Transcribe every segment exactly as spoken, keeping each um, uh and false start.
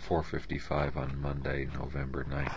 four fifty-five on Monday, November ninth.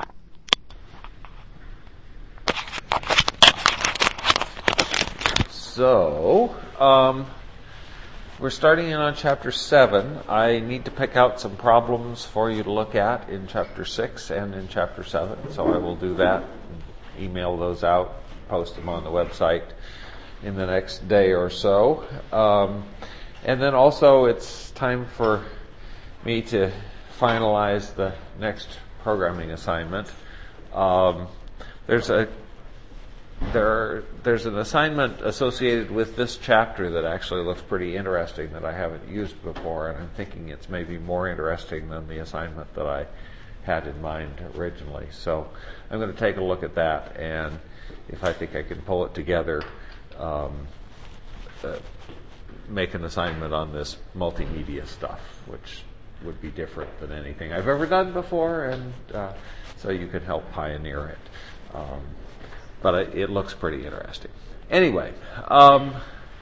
So, um, we're starting in on chapter seven. I need to pick out some problems for you to look at in chapter six and in chapter seven, so I will do that, email those out, post them on the website in the next day or so. Um, and then also it's time for me to finalize the next programming assignment. Um, there's a there there's an assignment associated with this chapter that actually looks pretty interesting that I haven't used before, and I'm thinking it's maybe more interesting than the assignment that I had in mind originally. So I'm going to take a look at that, and if I think I can pull it together, um, uh, make an assignment on this multimedia stuff, which would be different than anything I've ever done before, and uh, so you can help pioneer it. Um, but it, it looks pretty interesting. Anyway, um,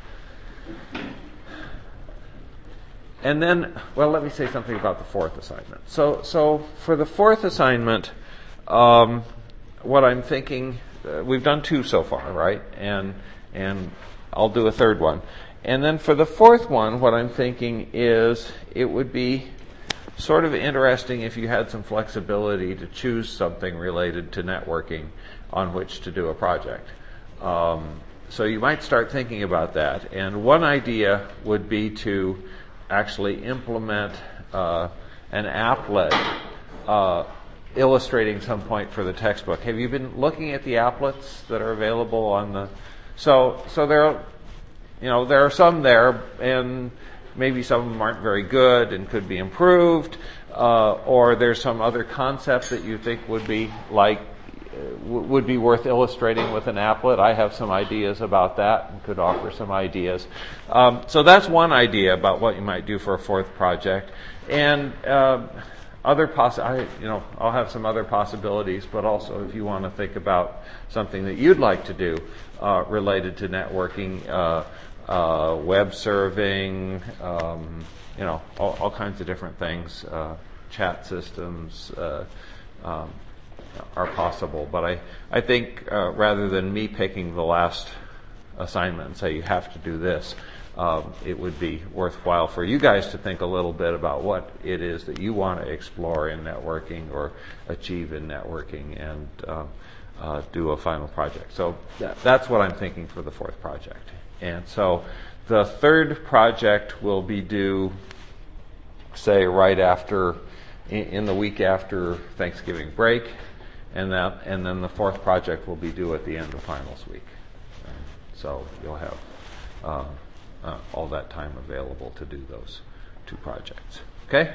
and then, well, let me say something about the fourth assignment. So, so for the fourth assignment, um, what I'm thinking, uh, we've done two so far, right? And and I'll do a third one. And then for the fourth one, what I'm thinking is it would be sort of interesting if you had some flexibility to choose something related to networking on which to do a project. Um, so you might start thinking about that. And one idea would be to actually implement uh, an applet uh, illustrating some point for the textbook. Have you been looking at the applets that are available on the... So, so there are, you know, there are some there, and maybe some of them aren't very good and could be improved, uh, or there's some other concept that you think would be like uh, w- would be worth illustrating with an applet. I have some ideas about that and could offer some ideas. Um, so that's one idea about what you might do for a fourth project, and uh, other poss- I, you know, I'll have some other possibilities. But also, if you want to think about something that you'd like to do uh, related to networking. Uh, Uh, web serving, um, you know, all, all kinds of different things, uh, chat systems uh, um, are possible. But I, I think uh, rather than me picking the last assignment and say you have to do this, um, it would be worthwhile for you guys to think a little bit about what it is that you want to explore in networking or achieve in networking, and uh, uh, do a final project. So that, that's what I'm thinking for the fourth project. And so the third project will be due, say, right after, in, in the week after Thanksgiving break, and that, and then the fourth project will be due at the end of finals week. And so you'll have uh, uh, all that time available to do those two projects. Okay?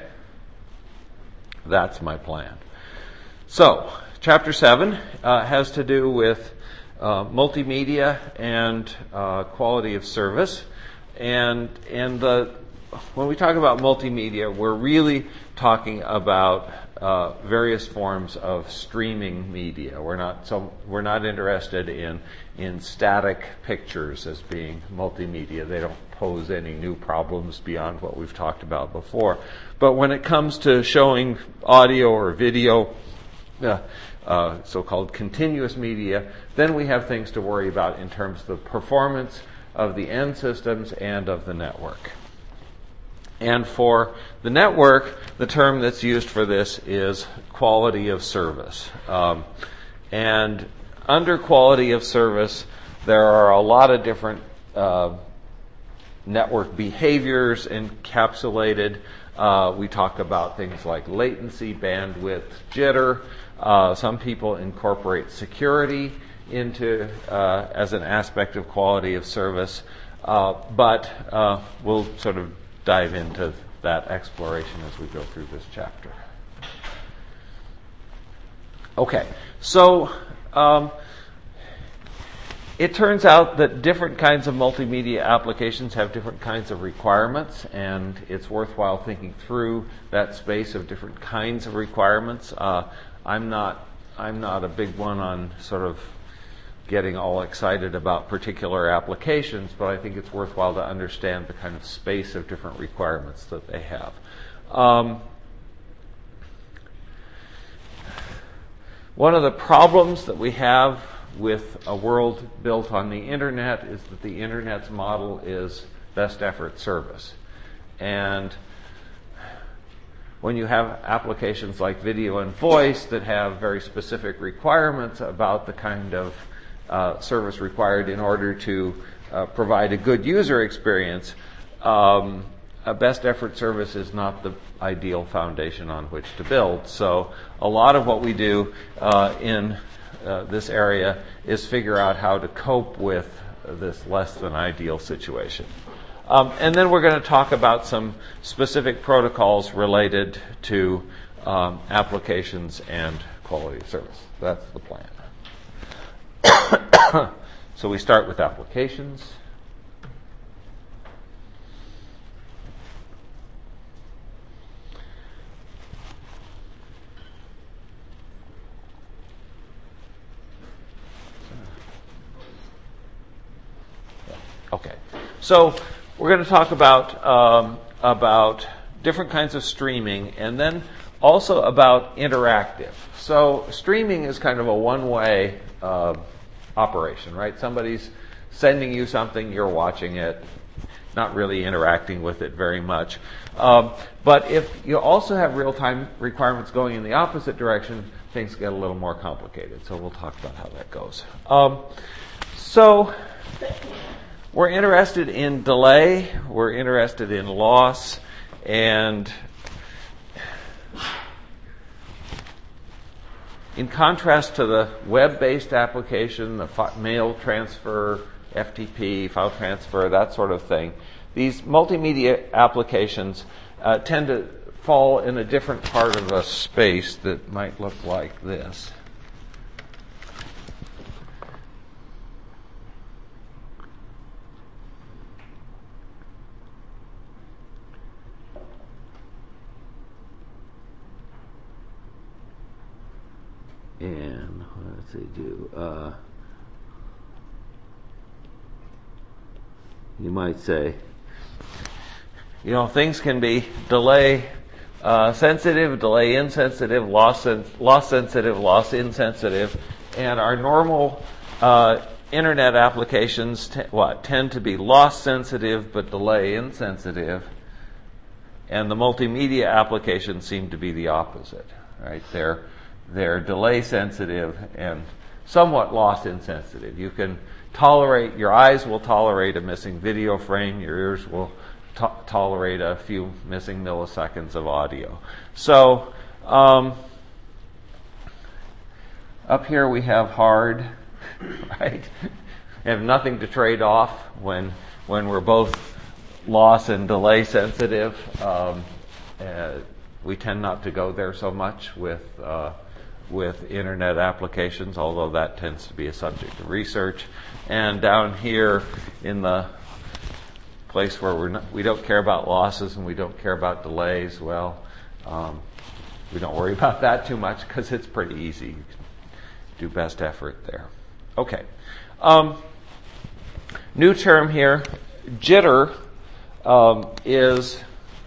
That's my plan. So, chapter seven uh, has to do with Uh, multimedia and uh, quality of service, and and the when we talk about multimedia, we're really talking about uh, various forms of streaming media. We're not so we're not interested in in static pictures as being multimedia. They don't pose any new problems beyond what we've talked about before. But when it comes to showing audio or video, Uh, uh, so-called continuous media, then we have things to worry about in terms of the performance of the end systems and of the network. And for the network, the term that's used for this is quality of service. Um, and under quality of service, there are a lot of different uh, network behaviors encapsulated. Uh, we talk about things like latency, bandwidth, jitter. Uh, some people incorporate security into uh, as an aspect of quality of service, uh, but uh, we'll sort of dive into that exploration as we go through this chapter. Okay, so um, it turns out that different kinds of multimedia applications have different kinds of requirements, and it's worthwhile thinking through that space of different kinds of requirements. Uh, I'm not I'm not a big one on sort of getting all excited about particular applications, but I think it's worthwhile to understand the kind of space of different requirements that they have. Um, one of the problems that we have with a world built on the internet is that the internet's model is best effort service. And when you have applications like video and voice that have very specific requirements about the kind of uh, service required in order to uh, provide a good user experience, um, a best effort service is not the ideal foundation on which to build. So a lot of what we do uh, in uh, this area is figure out how to cope with this less than ideal situation. Um, and then we're going to talk about some specific protocols related to um, applications and quality of service. That's the plan. So we start with applications. Okay. So we're going to talk about um, about different kinds of streaming, and then also about interactive. So streaming is kind of a one-way uh, operation, right? Somebody's sending you something, you're watching it, not really interacting with it very much. Um, but if you also have real-time requirements going in the opposite direction, things get a little more complicated. So we'll talk about how that goes. Um, so we're interested in delay, we're interested in loss, and in contrast to the web-based application, the fi- mail transfer, F T P, file transfer, that sort of thing, these multimedia applications uh, tend to fall in a different part of a space that might look like this. And what does they do? Uh, you might say, you know, things can be delay uh, sensitive, delay insensitive, loss sen- loss sensitive, loss insensitive, and our normal uh, internet applications t- what tend to be loss sensitive but delay insensitive, and the multimedia applications seem to be the opposite, right? They're They're delay sensitive and somewhat loss insensitive. You can tolerate, your eyes will tolerate a missing video frame, your ears will to- tolerate a few missing milliseconds of audio. So, um, up here we have hard, right? We have nothing to trade off when when we're both loss and delay sensitive. Um, uh, we tend not to go there so much with uh, with internet applications, although that tends to be a subject of research. And down here in the place where we're not, we don't care about losses and we don't care about delays, well, um, we don't worry about that too much because it's pretty easy. You can do best effort there. Okay. Um, new term here, jitter, um, is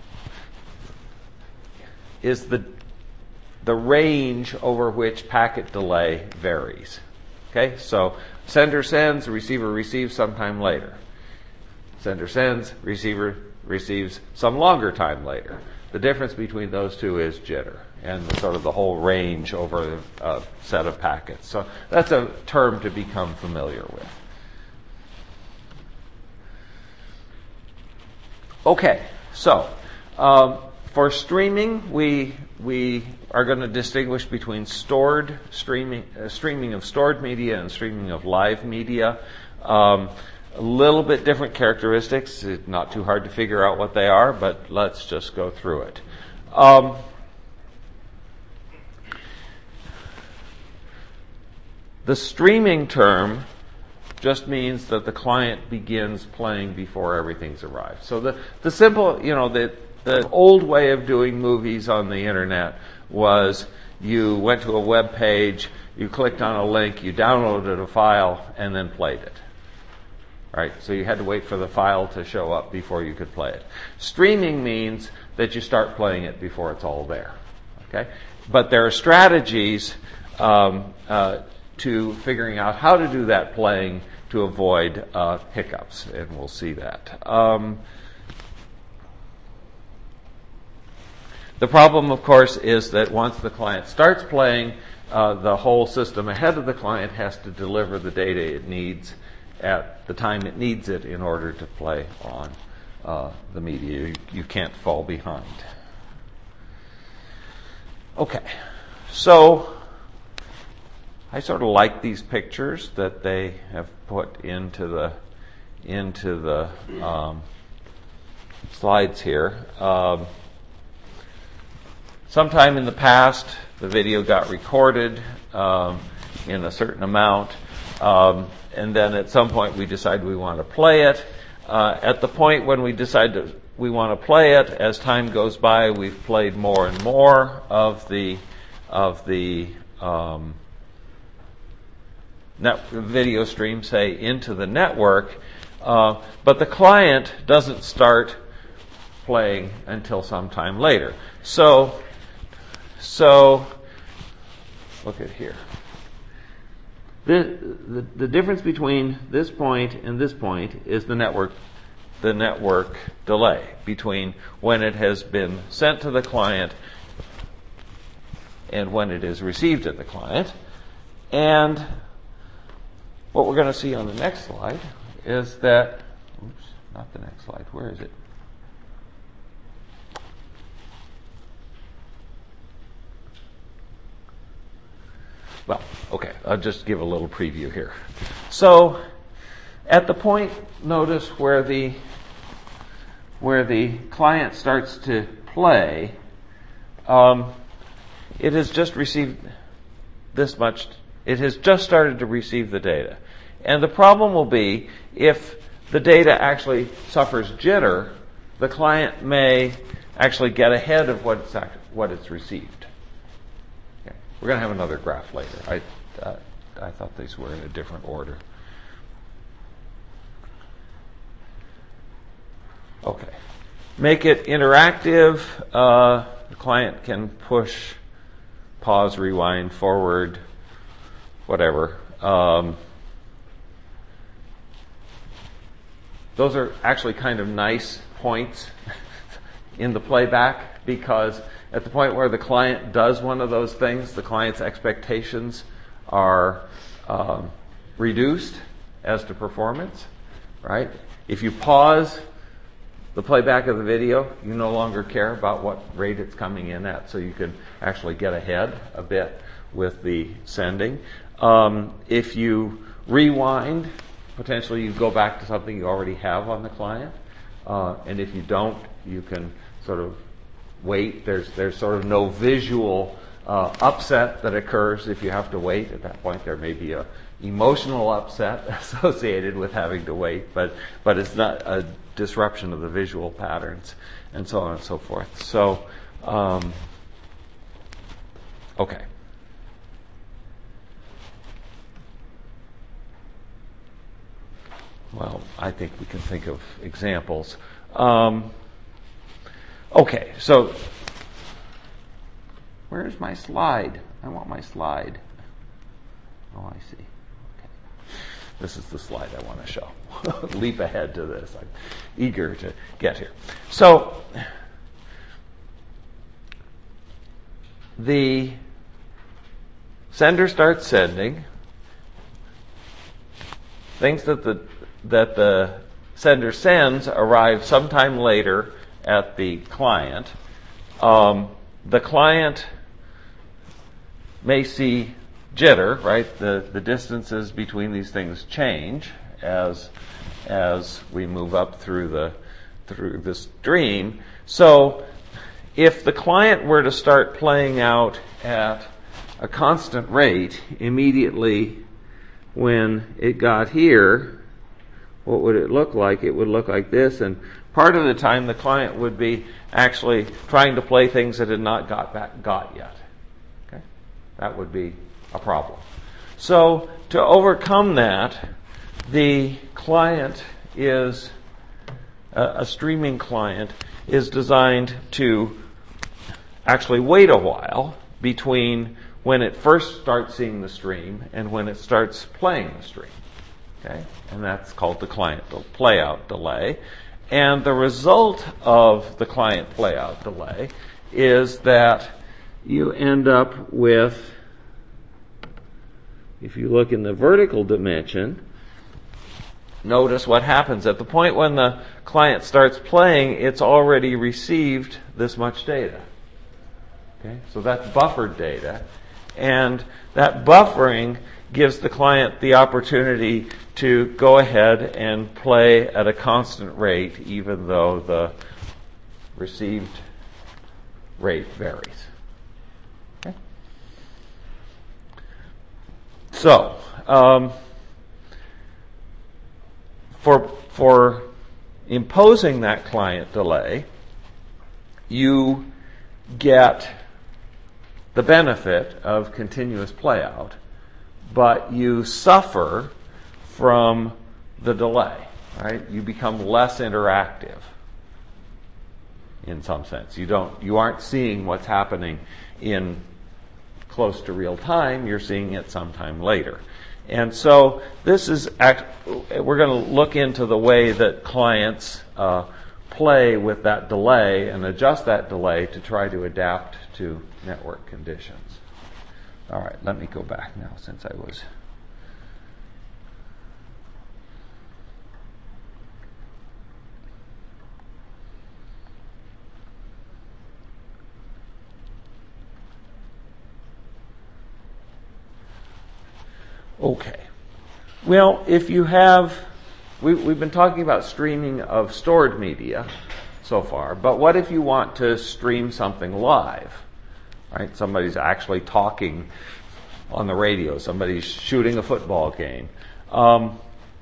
is the the range over which packet delay varies. Okay, so sender sends, receiver receives sometime later. Sender sends, receiver receives some longer time later. The difference between those two is jitter, and the, sort of the whole range over a set of packets. So that's a term to become familiar with. Okay, so um, for streaming, we we are going to distinguish between stored streaming, uh, streaming of stored media and streaming of live media. Um, a little bit different characteristics. It's not too hard to figure out what they are, but let's just go through it. Um, the streaming term just means that the client begins playing before everything's arrived. So the, the simple, you know, the, the old way of doing movies on the internet was you went to a web page, you clicked on a link, you downloaded a file, and then played it. Right? So you had to wait for the file to show up before you could play it. Streaming means that you start playing it before it's all there. Okay? But there are strategies um, uh, to figuring out how to do that playing to avoid uh, hiccups, and we'll see that. Um, the problem, of course, is that once the client starts playing, uh, the whole system ahead of the client has to deliver the data it needs at the time it needs it in order to play on uh, the media. You, you can't fall behind. Okay, so I sort of like these pictures that they have put into the into the um, slides here. Um, sometime in the past, the video got recorded um, in a certain amount, um, and then at some point we decide we want to play it. Uh, at the point when we decide to, we want to play it, as time goes by, we've played more and more of the of the um, net video stream, say, into the network, uh, but the client doesn't start playing until sometime later. So, so look at here. The, the the difference between this point and this point is the network the network delay between when it has been sent to the client and when it is received at the client. And what we're going to see on the next slide is that, oops, not the next slide, where is it? Well, okay, I'll just give a little preview here. So, at the point, notice where the where the client starts to play, um, it has just received this much. It has just started to receive the data, and the problem will be if the data actually suffers jitter, the client may actually get ahead of what it's act- what it's received. Okay. We're going to have another graph later. I uh, I thought these were in a different order. Okay. Make it interactive. Uh, the client can push, pause, rewind, forward, whatever. Um, those are actually kind of nice points in the playback, because at the point where the client does one of those things, the client's expectations are um, reduced as to performance, right? If you pause the playback of the video, you no longer care about what rate it's coming in at, so you can actually get ahead a bit with the sending. Um, if you rewind, potentially you go back to something you already have on the client, uh, and if you don't, you can sort of wait. There's there's sort of no visual uh, upset that occurs if you have to wait. At that point, there may be a emotional upset associated with having to wait, but but it's not a disruption of the visual patterns, and so on and so forth. So, um, okay. Well, I think we can think of examples. Um, okay, so where's my slide? I want my slide. Oh, I see. Okay. This is the slide I want to show. Leap ahead to this. I'm eager to get here. So, the sender starts sending. Things that the that the sender sends arrive sometime later at the client. Um, the client may see jitter, right? The the distances between these things change as as we move up through the through the stream. So if the client were to start playing out at a constant rate immediately when it got here, what would it look like? It would look like this, and part of the time the client would be actually trying to play things that had not got back, got yet. Okay? That would be a problem. So to overcome that, the client is, uh, a streaming client is designed to actually wait a while between when it first starts seeing the stream and when it starts playing the stream. Okay? And that's called the client playout delay. And the result of the client playout delay is that you end up with, if you look in the vertical dimension, notice what happens. At the point when the client starts playing, it's already received this much data. Okay? So that's buffered data. And that buffering gives the client the opportunity to go ahead and play at a constant rate, even though the received rate varies. Okay? So, um, for for imposing that client delay, you get the benefit of continuous playout, but you suffer from the delay, right? You become less interactive in some sense. You don't, you aren't seeing what's happening in close to real time. You're seeing it sometime later. And so this is, act, we're going to look into the way that clients uh, play with that delay and adjust that delay to try to adapt to network conditions. All right, let me go back now since I was... Okay. Well, if you have, we, we've been talking about streaming of stored media so far, but what if you want to stream something live? Right? Somebody's actually talking on the radio. Somebody's shooting a football game. Um,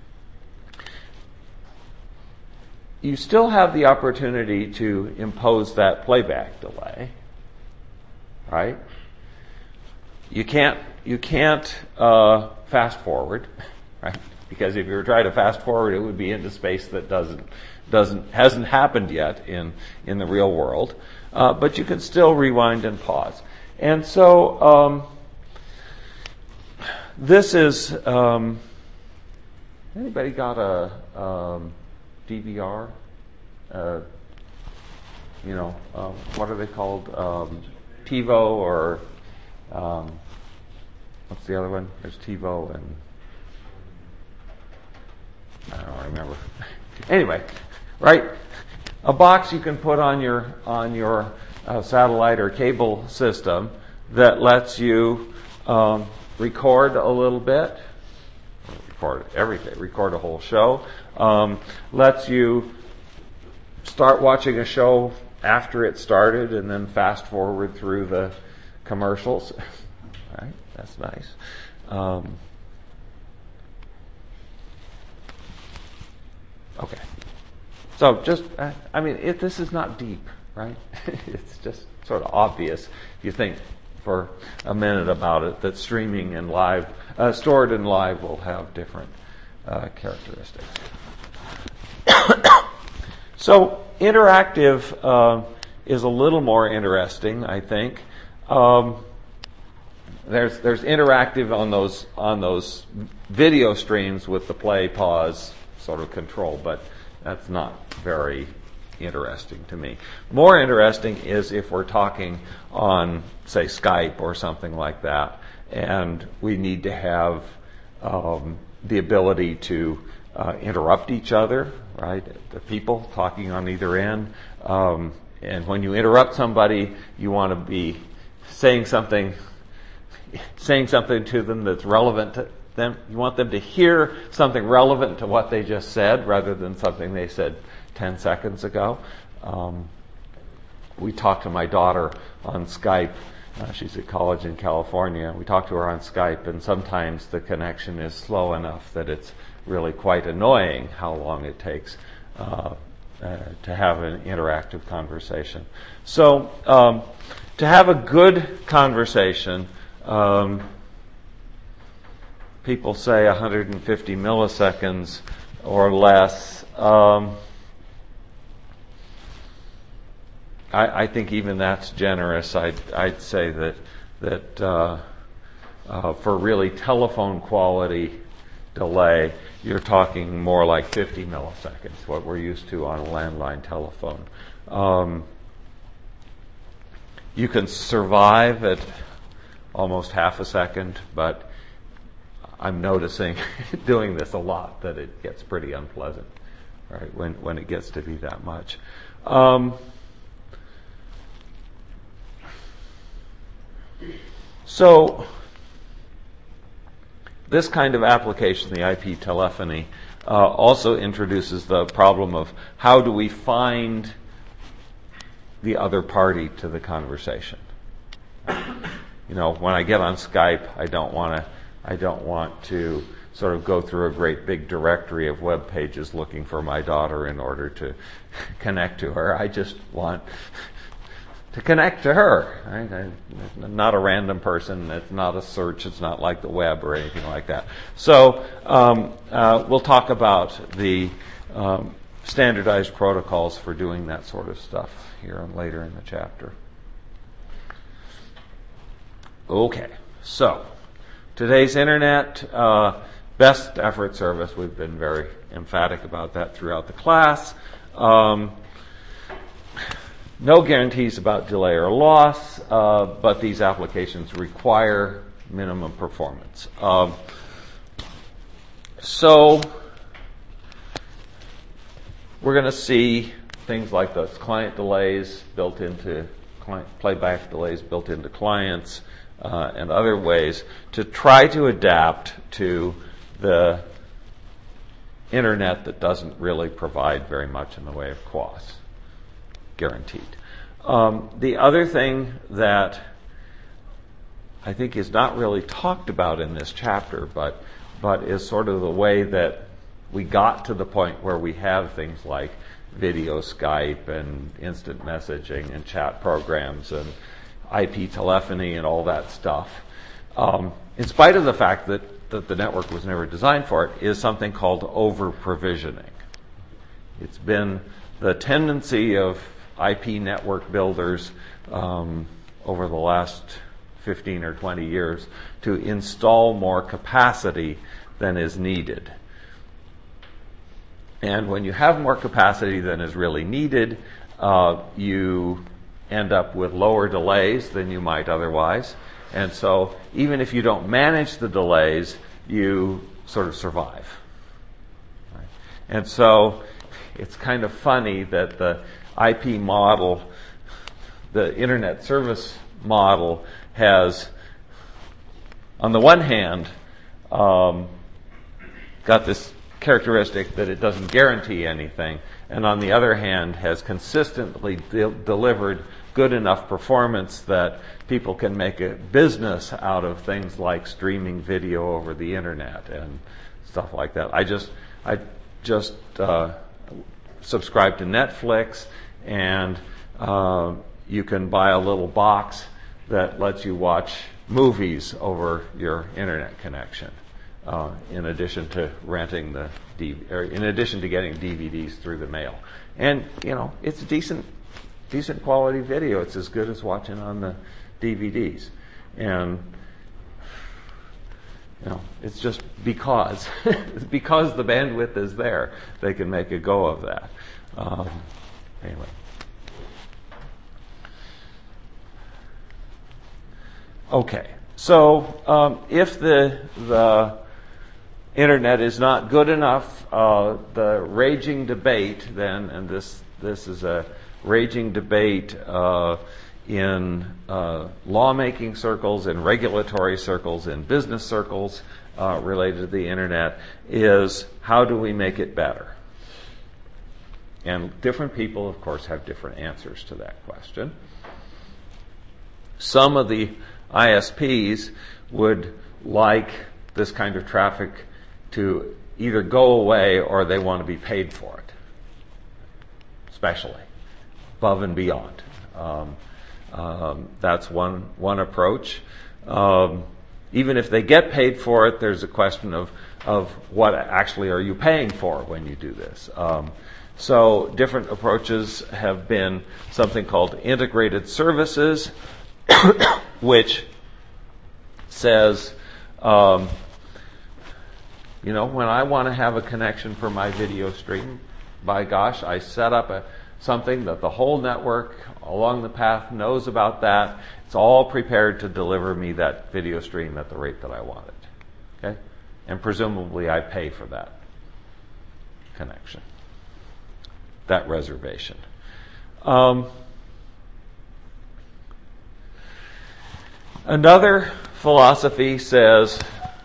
you still have the opportunity to impose that playback delay, right? You can't you can't uh, fast forward, right? Because if you were trying to fast forward, it would be into space that doesn't doesn't hasn't happened yet in in the real world. Uh, but you can still rewind and pause. And so um, this is um, anybody got a um, D V R? Uh, you know, uh, what are they called? Um, TiVo or um, what's the other one? There's TiVo and I don't remember. Anyway, right? A box you can put on your on your uh, satellite or cable system that lets you um, record a little bit, record everything, record a whole show, um, lets you start watching a show after it started and then fast forward through the commercials. Right? That's nice. Um, okay. So just, I mean, it, this is not deep, right? It's just sort of obvious if you think for a minute about it that streaming and live, uh, stored and live will have different uh, characteristics. So interactive uh, is a little more interesting, I think. Um, there's there's interactive on those on those video streams with the play pause sort of control, but that's not very interesting to me. More interesting is if we're talking on, say, Skype or something like that, and we need to have um, the ability to uh, interrupt each other, right? The people talking on either end. Um, and when you interrupt somebody, you want to be saying something, saying something to them that's relevant to them. You want them to hear something relevant to what they just said rather than something they said ten seconds ago. Um, we talked to my daughter on Skype. Uh, she's at college in California. We talked to her on Skype, and sometimes the connection is slow enough that it's really quite annoying how long it takes uh, uh, to have an interactive conversation. So um, to have a good conversation, um, people say one hundred fifty milliseconds or less. Um, I, I think even that's generous. I'd, I'd say that that uh, uh, for really telephone quality delay, you're talking more like fifty milliseconds, what we're used to on a landline telephone. Um, you can survive at almost half a second, but I'm noticing doing this a lot that it gets pretty unpleasant, right, when, when it gets to be that much. Um, so this kind of application, the I P telephony, uh, also introduces the problem of how do we find the other party to the conversation. You know, when I get on Skype, I don't want to I don't want to sort of go through a great big directory of web pages looking for my daughter in order to connect to her. I just want to connect to her. Right? I'm not a random person. It's not a search. It's not like the web or anything like that. So um, uh, we'll talk about the um, standardized protocols for doing that sort of stuff here and later in the chapter. Okay, so today's internet, uh, best effort service. We've been very emphatic about that throughout the class. Um, no guarantees about delay or loss, uh, but these applications require minimum performance. Um, so we're going to see things like those client delays built into client playback delays built into clients. Uh, and other ways to try to adapt to the internet that doesn't really provide very much in the way of costs, guaranteed. Um, the other thing that I think is not really talked about in this chapter, but but is sort of the way that we got to the point where we have things like video Skype and instant messaging and chat programs and I P telephony and all that stuff, um, in spite of the fact that, that the network was never designed for it, is something called over-provisioning. It's been the tendency of I P network builders um, over the last fifteen or twenty years to install more capacity than is needed. And when you have more capacity than is really needed, uh, you end up with lower delays than you might otherwise. And so even if you don't manage the delays, you sort of survive. Right? And so it's kind of funny that the I P model, the internet service model, has, on the one hand, um, got this characteristic that it doesn't guarantee anything, and on the other hand has consistently de- delivered good enough performance that people can make a business out of things like streaming video over the internet and stuff like that. I just I just uh, subscribe to Netflix, and uh, you can buy a little box that lets you watch movies over your internet connection. Uh, in addition to renting the, D- or in addition to getting D V Ds through the mail, and you know it's decent, decent quality video. It's as good as watching on the D V Ds, and you know it's just because because the bandwidth is there, they can make a go of that. Um, anyway, okay. So um, if the the internet is not good enough, uh, the raging debate then, and this this is a raging debate uh, in uh, lawmaking circles, in regulatory circles, in business circles uh, related to the internet, is how do we make it better? And different people, of course, have different answers to that question. Some of the I S Ps would like this kind of traffic to either go away or they want to be paid for it, especially above and beyond. Um, um, that's one one approach. Um, even if they get paid for it, there's a question of of what actually are you paying for when you do this. Um, so different approaches have been something called integrated services, which says, um, you know, when I want to have a connection for my video stream, by gosh, I set up a something that the whole network along the path knows about that. It's all prepared to deliver me that video stream at the rate that I want it. Okay? And presumably I pay for that connection, that reservation. Um, another philosophy says,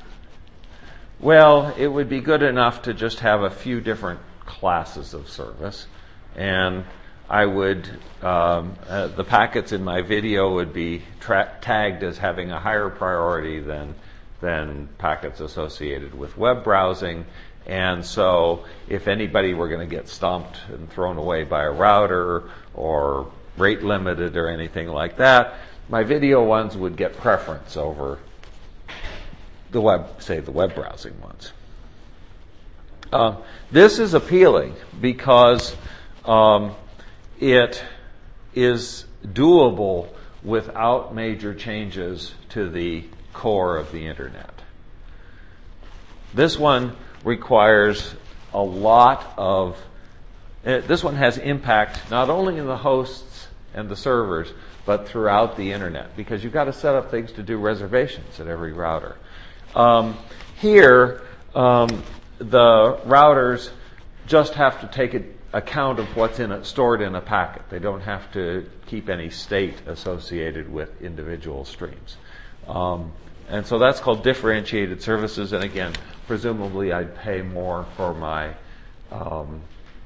well, it would be good enough to just have a few different classes of service, and I would, um, uh, the packets in my video would be tra- tagged as having a higher priority than than packets associated with web browsing. And so if anybody were going to get stumped and thrown away by a router or rate limited or anything like that, my video ones would get preference over the web, say the web browsing ones. Uh, this is appealing because um, it is doable without major changes to the core of the internet. This one requires a lot of, uh, this one has impact not only in the hosts and the servers, but throughout the internet, because you've got to set up things to do reservations at every router. Um, here, um, the routers just have to take a, account of what's in it, stored in a packet. They don't have to keep any state associated with individual streams. Um, and so that's called differentiated services. And again, presumably I'd pay more for my um,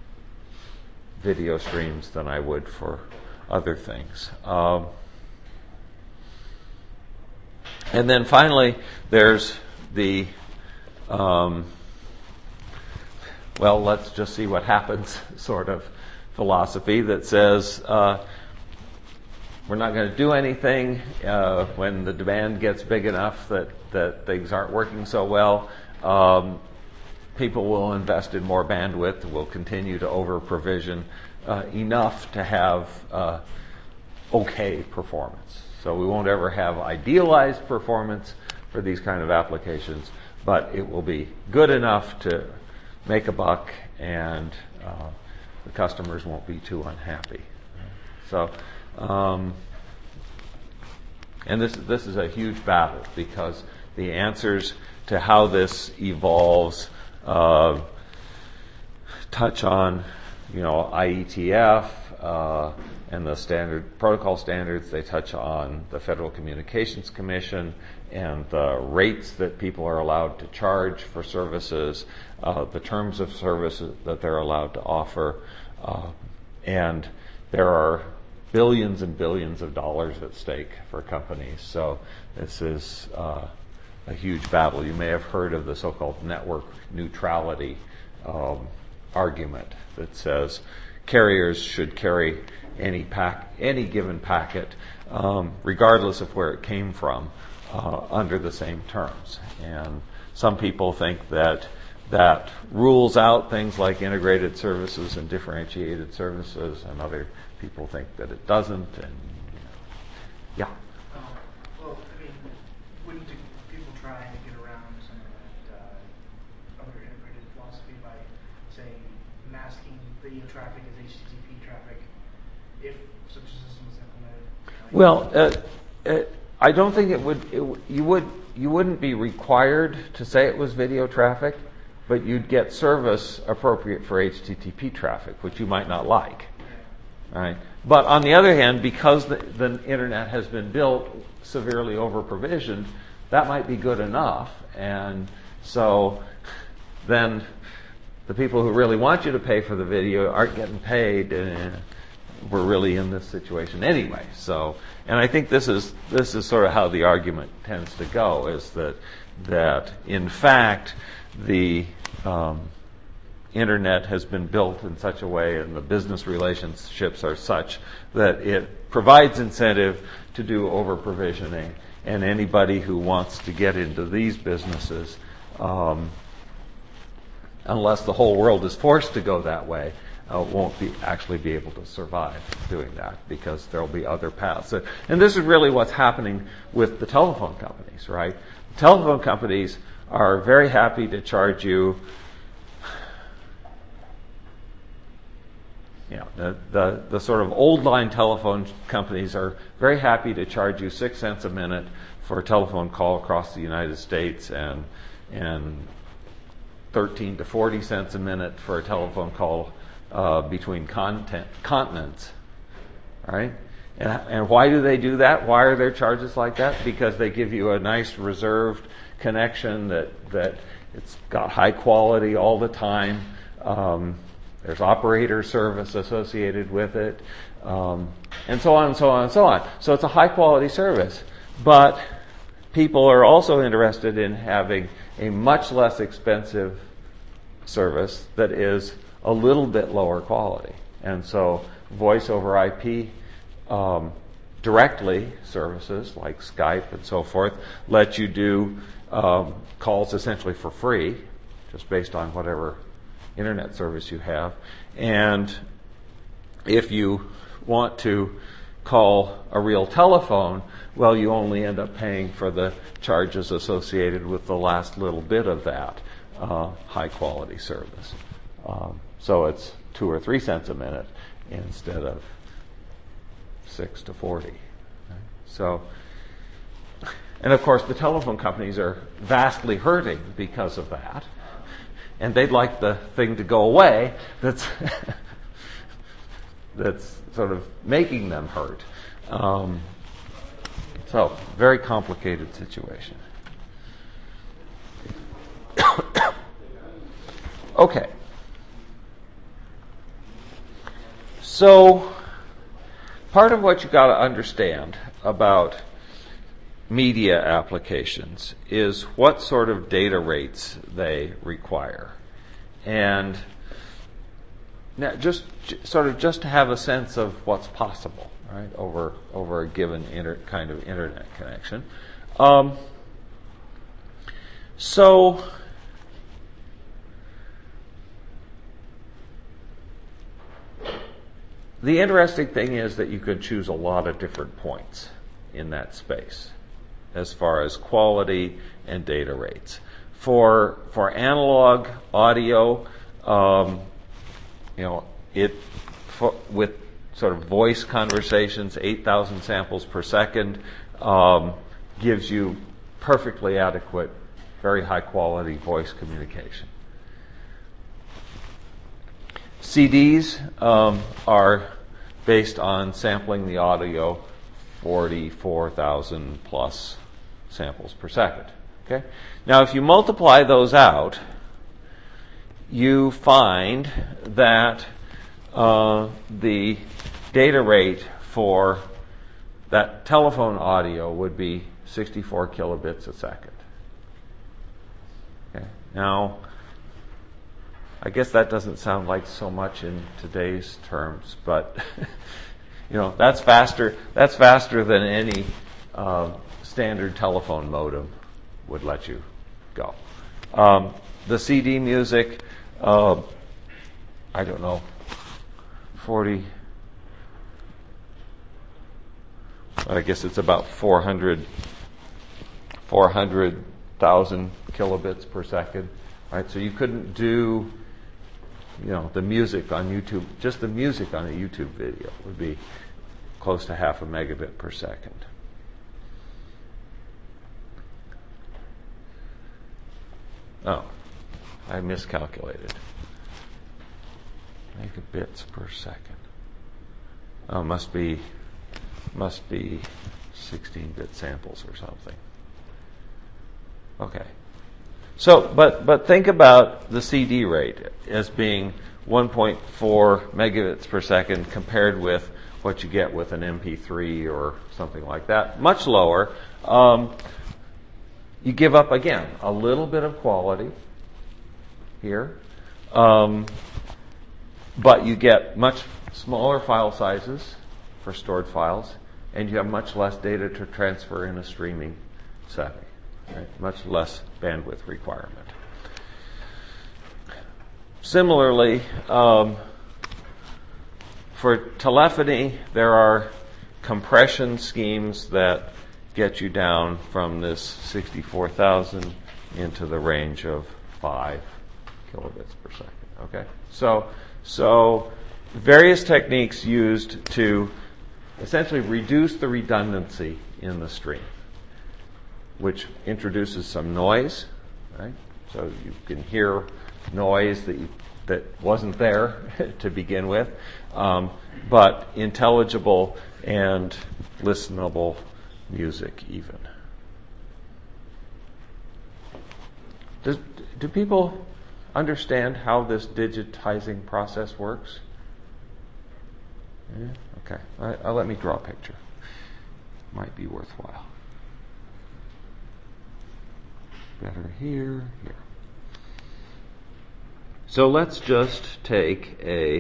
video streams than I would for other things. Um, and then finally, there's the um, well, let's just see what happens sort of philosophy that says uh, we're not going to do anything uh, when the demand gets big enough that, that things aren't working so well. Um, people will invest in more bandwidth. We'll continue to over-provision uh, enough to have uh, okay performance. So we won't ever have idealized performance for these kind of applications, but it will be good enough to make a buck, and uh, the customers won't be too unhappy. So, um, and this this is a huge battle, because the answers to how this evolves uh, touch on, you know, I E T F uh, and the standard protocol standards. They touch on the Federal Communications Commission and the rates that people are allowed to charge for services, uh, the terms of services that they're allowed to offer, uh, and there are billions and billions of dollars at stake for companies. So this is uh, a huge battle. You may have heard of the so-called network neutrality um, argument that says carriers should carry any pack, any given packet, um, regardless of where it came from, uh, under the same terms. And some people think that that rules out things like integrated services and differentiated services, and other people think that it doesn't. And you know, yeah. Um, well, I mean, wouldn't people try to get around some of that uh, other integrated philosophy by, say, masking video traffic as H T T P traffic if such a system is implemented? Well, uh, uh, I don't think it would. It, you would. You wouldn't be required to say it was video traffic, but you'd get service appropriate for H T T P traffic, which you might not like. Right? But on the other hand, because the, the internet has been built severely over-provisioned, that might be good enough. And so then the people who really want you to pay for the video aren't getting paid. And we're really in this situation anyway. So, and I think this is this is sort of how the argument tends to go: is that that in fact the um, internet has been built in such a way, and the business relationships are such that it provides incentive to do over-provisioning, and anybody who wants to get into these businesses, um, unless the whole world is forced to go that way, uh, won't be actually be able to survive doing that because there'll be other paths. And this is really what's happening with the telephone companies, right? Telephone companies are very happy to charge you, you know, the, the, the sort of old line telephone companies are very happy to charge you six cents a minute for a telephone call across the United States and and thirteen to forty cents a minute for a telephone call uh, between content, continents, right? And, and why do they do that? Why are their charges like that? Because they give you a nice reserved connection that that it's got high quality all the time. Um, there's operator service associated with it, um, and so on and so on and so on. So it's a high quality service, but people are also interested in having a much less expensive service that is a little bit lower quality. And so voice over I P um, directly services like Skype and so forth let you do um, calls essentially for free, just based on whatever internet service you have. And if you want to call a real telephone, well, you only end up paying for the charges associated with the last little bit of that uh, high-quality service. Um, so it's two or three cents a minute instead of six to forty. Right? So, and of course, the telephone companies are vastly hurting because of that, and they'd like the thing to go away. That's that's sort of making them hurt. Um, so, very complicated situation. Okay. So, part of what you got to understand about media applications is what sort of data rates they require. And now just sort of just to have a sense of what's possible, right, over over a given inter, kind of internet connection. Um, so the interesting thing is that you could choose a lot of different points in that space as far as quality and data rates. For for analog audio, um, you know, it for, with sort of voice conversations, eight thousand samples per second um, gives you perfectly adequate, very high quality voice communication. C Ds um, are based on sampling the audio forty-four thousand plus samples per second. Okay? Now, if you multiply those out, you find that uh, the data rate for that telephone audio would be sixty-four kilobits a second. Okay? Now, I guess that doesn't sound like so much in today's terms, but you know, that's faster. That's faster than any uh, standard telephone modem would let you go. Um, the C D music, uh, I don't know, forty. I guess it's about four hundred, four hundred thousand kilobits per second, right? So you couldn't do, you know, the music on YouTube, just the music on a YouTube video would be close to half a megabit per second. Oh, I miscalculated. Megabits per second. Oh, must be, must be sixteen-bit samples or something. Okay. So, but but think about the C D rate as being one point four megabits per second compared with what you get with an M P three or something like that. Much lower. Um, you give up, again, a little bit of quality here, um, but you get much smaller file sizes for stored files, and you have much less data to transfer in a streaming setting. Right? Much less bandwidth requirement. Similarly, um, for telephony, there are compression schemes that get you down from this sixty-four thousand into the range of five kilobits per second. Okay, so so various techniques used to essentially reduce the redundancy in the stream, which introduces some noise, right? So you can hear noise that you, that wasn't there to begin with, um, but intelligible and listenable music even. Does, do people understand how this digitizing process works? Yeah? Okay. I, I'll let me draw a picture. Might be worthwhile. Better here, here. So let's just take a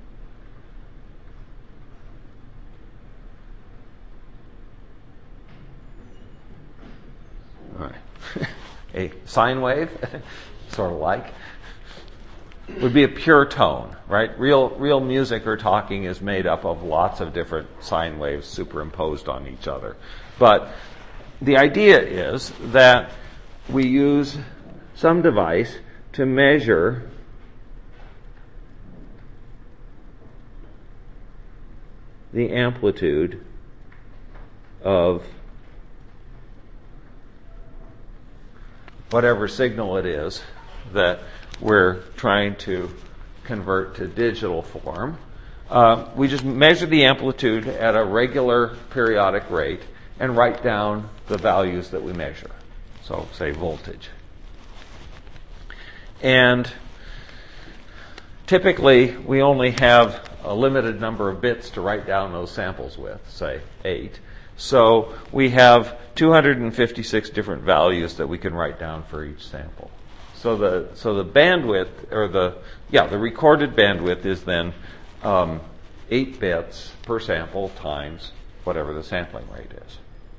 all right. a sine wave, sort of like, would be a pure tone, right? Real real music or talking is made up of lots of different sine waves superimposed on each other. But the idea is that we use some device to measure the amplitude of whatever signal it is that we're trying to convert to digital form. Uh, we just measure the amplitude at a regular periodic rate and write down the values that we measure. So, say voltage. And typically, we only have a limited number of bits to write down those samples with, say eight. So we have two hundred fifty-six different values that we can write down for each sample. So the so the bandwidth, or the yeah, the recorded bandwidth is then um, eight bits per sample times whatever the sampling rate is.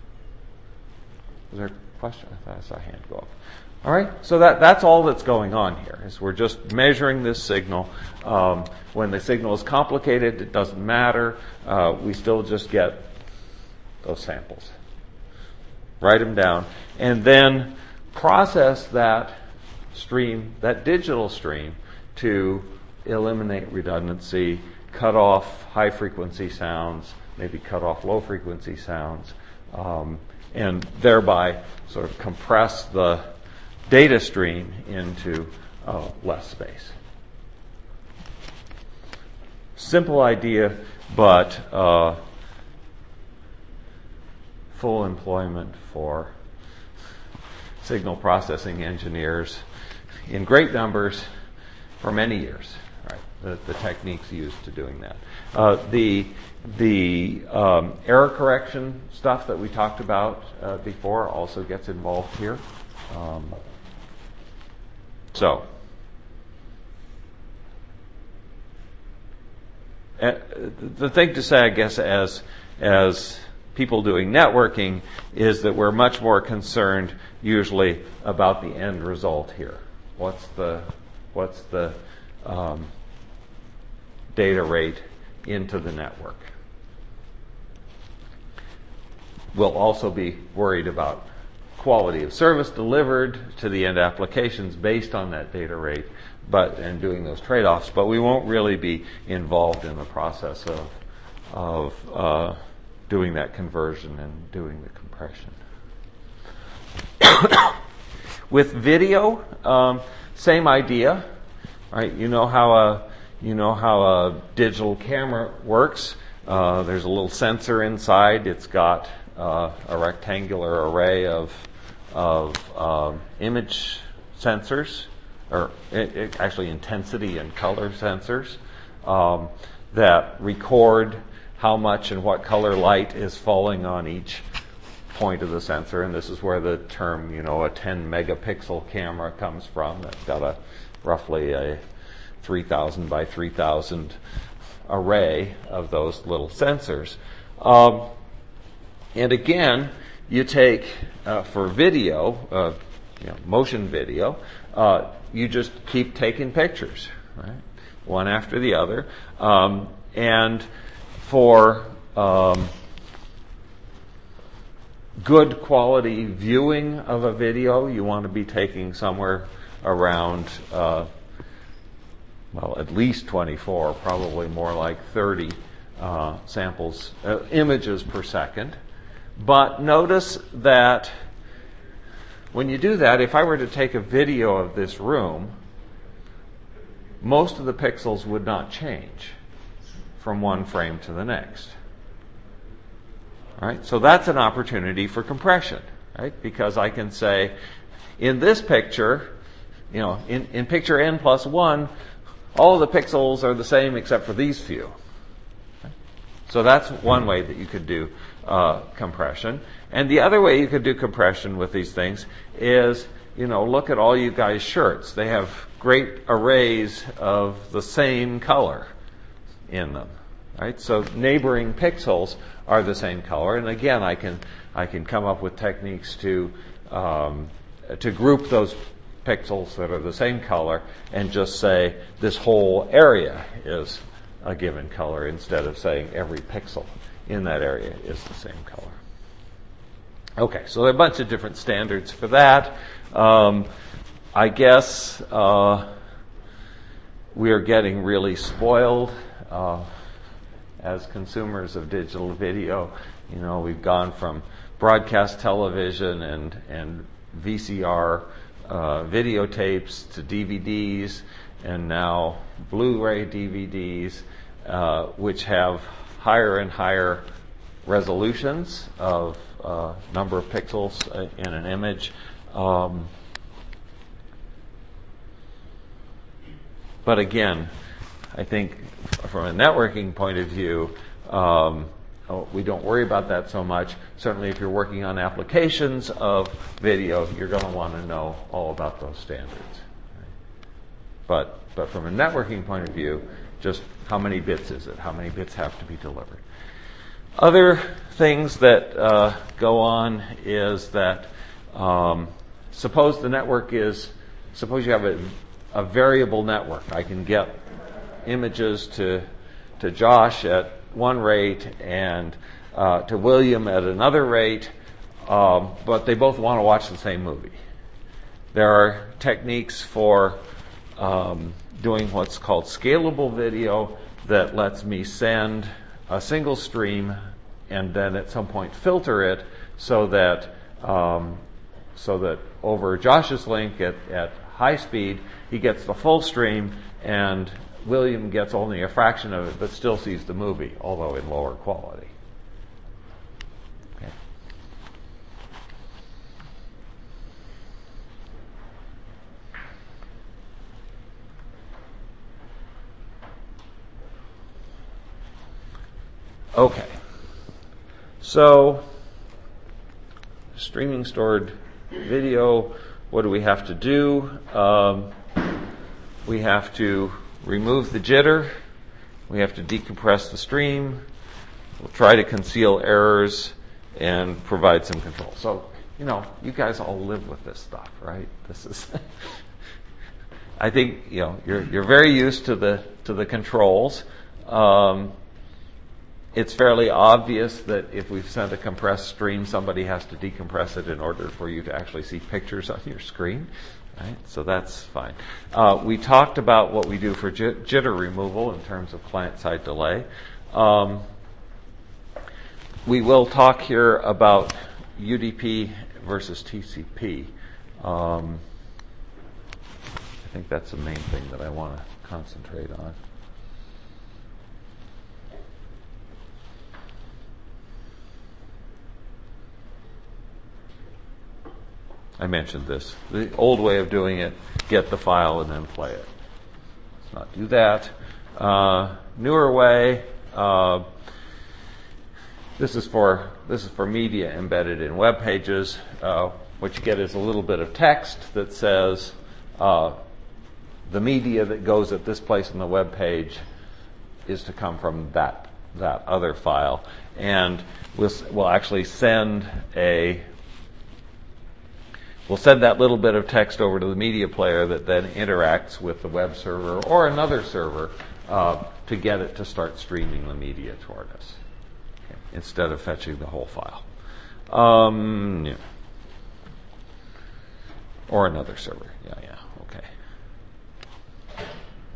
Is there a question? I thought I saw a hand go up. All right, so that that's all that's going on here. Is we're just measuring this signal. Um, when the signal is complicated, it doesn't matter. Uh, we still just get those samples. Write them down, and then process that stream, that digital stream, to eliminate redundancy, cut off high-frequency sounds, maybe cut off low-frequency sounds, um, and thereby sort of compress the data stream into uh, less space. Simple idea, but uh, full employment for signal processing engineers in great numbers for many years. Right? The, the techniques used to doing that. Uh, the the um, error correction stuff that we talked about uh, before also gets involved here. Um, so, uh, the thing to say, I guess, as as people doing networking, is that we're much more concerned usually about the end result here. What's the what's the um, data rate into the network? We'll also be worried about quality of service delivered to the end applications based on that data rate, but and doing those trade-offs. But we won't really be involved in the process of of uh, doing that conversion and doing the compression. With video, um, same idea, right? You know how a you know how a digital camera works. Uh, there's a little sensor inside. It's got uh, a rectangular array of of uh, image sensors, or it, it actually intensity and color sensors um, that record how much and what color light is falling on each point of the sensor. And this is where the term, you know, a ten megapixel camera comes from. That's got a roughly a three thousand by three thousand array of those little sensors. Um, and again, you take, uh, for video, uh, you know, motion video, uh, you just keep taking pictures, right? One after the other. Um, and for um, good quality viewing of a video, you want to be taking somewhere around, uh, well, at least twenty-four, probably more like thirty uh, samples, uh, images per second. But notice that when you do that, if I were to take a video of this room, most of the pixels would not change from one frame to the next. All right? So that's an opportunity for compression, right? Because I can say, in this picture, you know, in, in picture n plus one, all of the pixels are the same except for these few. Okay? So that's one way that you could do uh, compression. And the other way you could do compression with these things is, you know, look at all you guys' shirts. They have great arrays of the same color in them, right? So neighboring pixels are the same color. And again, I can I can come up with techniques to um, to group those pixels that are the same color and just say this whole area is a given color instead of saying every pixel in that area is the same color. Okay, so there are a bunch of different standards for that. Um, I guess uh, we are getting really spoiled uh, as consumers of digital video. You know, we've gone from broadcast television and, and V C R uh, videotapes to D V Ds and now Blu-ray D V Ds, uh, which have higher and higher resolutions of uh, number of pixels in an image. Um, but again, I think from a networking point of view, um, oh, we don't worry about that so much. Certainly if you're working on applications of video, you're going to want to know all about those standards. Right? But, but from a networking point of view, just how many bits is it? How many bits have to be delivered? Other things that uh, go on is that um, suppose the network is, suppose you have a, a variable network. I can get images to to Josh at one rate and uh, to William at another rate, um, but they both want to watch the same movie. There are techniques for um, doing what's called scalable video that lets me send a single stream and then at some point filter it so that um, so that over Josh's link at, at high speed, he gets the full stream and William gets only a fraction of it but still sees the movie, although in lower quality. Okay. Okay. So, streaming stored video, what do we have to do? Um, we have to remove the jitter. We have to decompress the stream. We'll try to conceal errors and provide some control. So, you know, you guys all live with this stuff, right? This is, I think, you know, you're you're very used to the to the controls. Um, It's fairly obvious that if we've sent a compressed stream, somebody has to decompress it in order for you to actually see pictures on your screen. Right? So that's fine. Uh, we talked about what we do for j- jitter removal in terms of client-side delay. Um, we will talk here about U D P versus T C P. Um, I think that's the main thing that I want to concentrate on. I mentioned this. The old way of doing it, get the file and then play it. Let's not do that. Uh, newer way, uh, this is for this is for media embedded in web pages. Uh, what you get is a little bit of text that says uh, the media that goes at this place on the web page is to come from that that other file, and we'll, we'll actually send a We'll send that little bit of text over to the media player that then interacts with the web server or another server uh, to get it to start streaming the media toward us, okay, instead of fetching the whole file. Um, yeah. Or another server. Yeah, yeah, okay.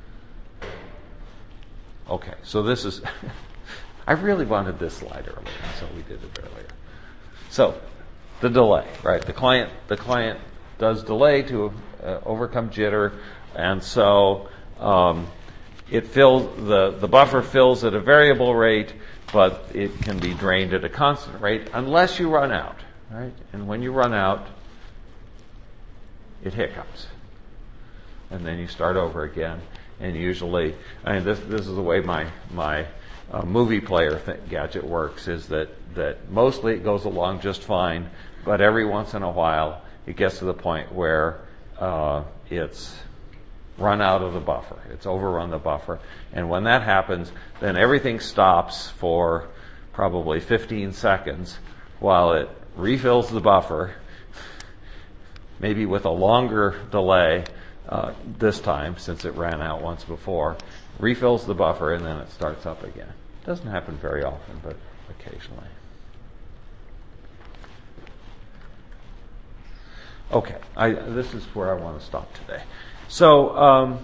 Okay, so this is, I really wanted this slide earlier, so we did it earlier. So, the delay, right? The client, the client does delay to uh, overcome jitter, and so um, it fills the the buffer fills at a variable rate, but it can be drained at a constant rate unless you run out, right? And when you run out, it hiccups, and then you start over again. And usually, I mean, this this is the way my my uh, movie player th- gadget works. Is that that mostly it goes along just fine, but every once in a while it gets to the point where uh, it's run out of the buffer. It's overrun the buffer, and when that happens, then everything stops for probably fifteen seconds while it refills the buffer, maybe with a longer delay. Uh, this time, since it ran out once before, refills the buffer, and then it starts up again. Doesn't happen very often, but occasionally. Okay, I, this is where I want to stop today. So, um,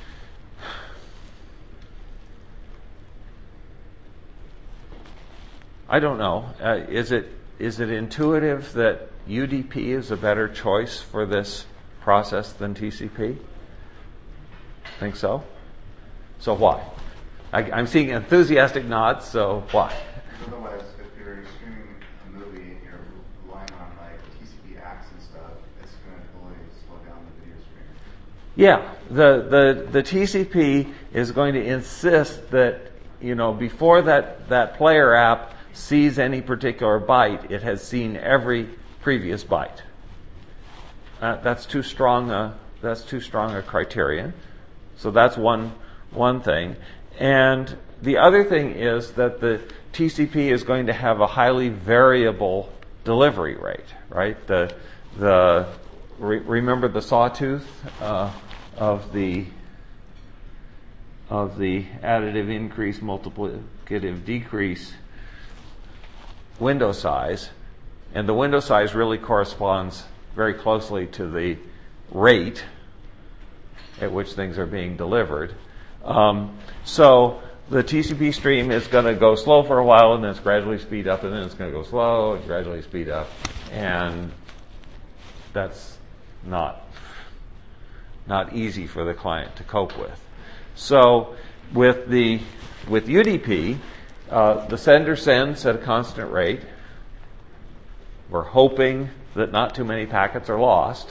I don't know. Uh, is it is it intuitive that U D P is a better choice for this process than T C P? Think so? So why? I, I'm seeing enthusiastic nods, so why? Otherwise, if you're streaming a movie and you're relying on like T C P acts and stuff, it's going to totally slow down the video stream. Yeah, the, the, the T C P is going to insist that, you know, before that, that player app sees any particular byte, it has seen every previous byte. Uh, that's too strong a that's too strong a criterion. So that's one one thing. And the other thing is that the T C P is going to have a highly variable delivery rate, right? The the re, remember the sawtooth uh, of the of the additive increase multiplicative decrease window size, and the window size really corresponds very closely to the rate at which things are being delivered. Um, so the T C P stream is going to go slow for a while, and then it's gradually speed up, and then it's going to go slow and gradually speed up, and that's not not easy for the client to cope with. So with the with U D P, uh, the sender sends at a constant rate. We're hoping that not too many packets are lost.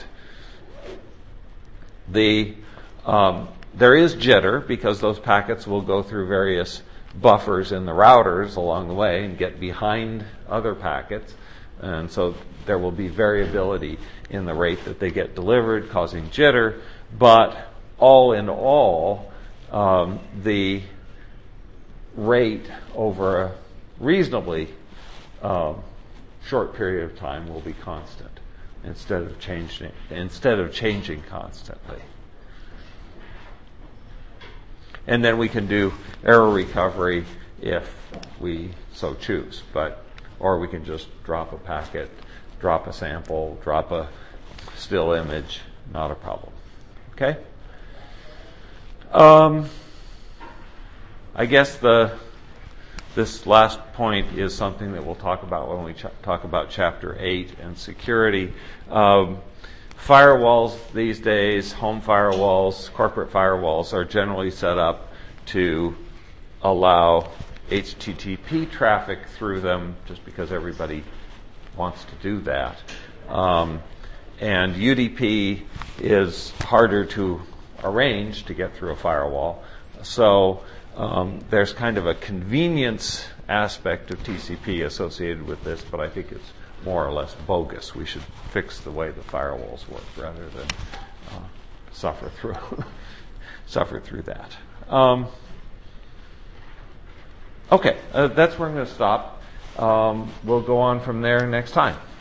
The um, there is jitter because those packets will go through various buffers in the routers along the way and get behind other packets, and so there will be variability in the rate that they get delivered, causing jitter. But all in all, um, the rate over a reasonably um, short period of time will be constant instead of changing instead of changing constantly. And then we can do error recovery if we so choose, but or we can just drop a packet, drop a sample, drop a still image, not a problem. Okay? Um, I guess the This last point is something that we'll talk about when we ch- talk about Chapter eight and security. Um, firewalls these days, home firewalls, corporate firewalls, are generally set up to allow H T T P traffic through them just because everybody wants to do that. Um, and U D P is harder to arrange to get through a firewall. So Um, there's kind of a convenience aspect of T C P associated with this, but I think it's more or less bogus. We should fix the way the firewalls work rather than uh, suffer through suffer through that. Um, okay, uh, that's where I'm going to stop. Um, we'll go on from there next time.